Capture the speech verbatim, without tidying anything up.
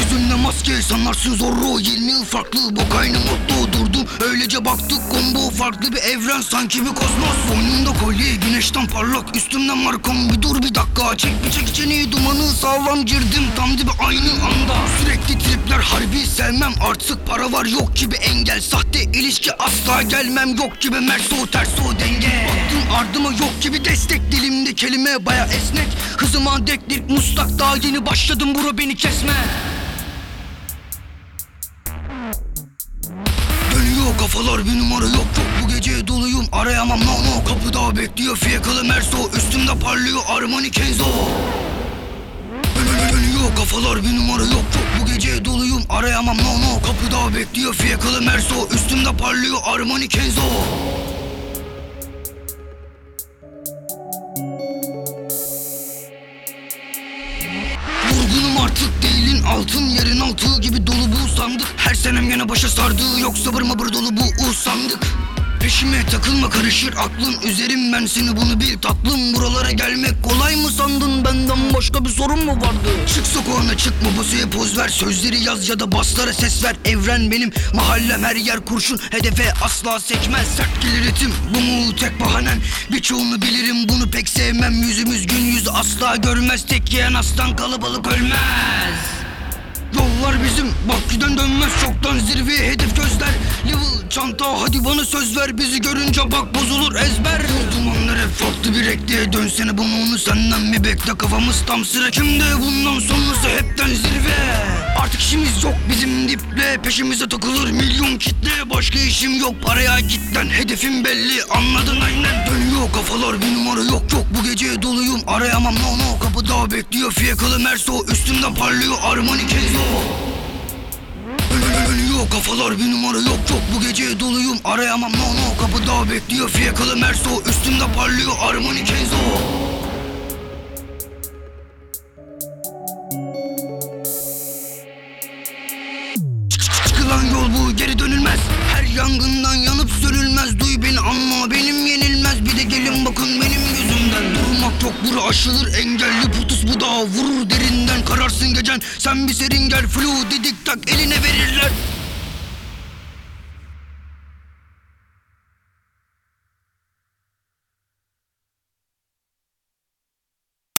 Gözünde maske sanarsın zorro. Yirmi yıl farklı bok aynı motto. Durdum öylece baktık combo. Farklı bir evren sanki bir kozmos. Boynumda kolye güneşten parlak. Üstümden markam bir dur bir dakika. Çek bir çek içeni dumanı sağlam girdim. Tam dibi aynı anda. Sürekli tripler harbi sevmem. Artık para var yok gibi engel. Sahte ilişki asla gelmem yok gibi. Merso terso denge. Baktım ardıma yok gibi destek. Dilimde kelime baya esnek. Hızıma deklik muslak daha yeni başladım bro beni kesme. Dönüyor kafalar bir numara yok yok. Bu gece doluyum arayamam no no. Kapıda bekliyor fiyakalı Merso. Üstümde parlıyor Armani Kenzo. Dönüyor kafalar bir numara yok yok. Bu gece doluyum arayamam no no. Kapıda bekliyor fiyakalı Merso. Üstümde parlıyor Armani Kenzo. Vurgunum artık değilin altın yerin altı gibi dolu bu sandık. Her senem gene başa sardı yok sabır mabır dolu bu sandık. Peşime takılma karışır aklın üzerim ben seni bunu bil tatlım. Buralara gelmek kolay mı sandın benden başka bir sorun mu vardı? Çık sokağına çıkma basıya poz ver. Sözleri yaz ya da baslara ses ver. Evren benim mahallem her yer kurşun. Hedefe asla sekmez sert gelir ritim. Bu mu tek bahanen? Birçoğunu bilirim bunu pek sevmem. Yüzümüz gün yüzü asla görmez. Tek yiyen aslan kalabalık ölmez. Yollar bizim bak giden dönmez. Çoktan zirveye hedef gözler. Level çanta hadi bana söz ver. Bizi görünce bak bozulur ezber. Dumanlar hep farklı bir renkliğe. Dönsene bana onu senden mi bekle. Kafamız tam sıra kimde bundan sonrası hepten zirve. Artık işimiz yok bizim diple. Peşimize takılır milyon kitle. Başka işim yok paraya gitten. Hedefim belli anladın aynen. Dönüyor kafalar bir numara yok yok. Bu gece doluyum arayamam no no. Kapıda bekliyor fiyakalı Merso. Üstümden parlıyor Armani Kenzo. Dönüyor kafalar bir numara yok yok. Bu gece doluyum arayamam no no. Kapıda bekliyor fiyakalı Merso. Üstümde parlıyor Armani Kenzo. Çıkılan yol bu geri dönülmez. Her yangından yanıp sönülmez. Duy beni anla benim yenilmez. Bir de gelin bakın benim yüzümden. Durmak yok bura aşılır engelli. Putus bu dağ vurur derinden. Kararsın gecen sen bir serin gel. Flu dedik tak eline verirler.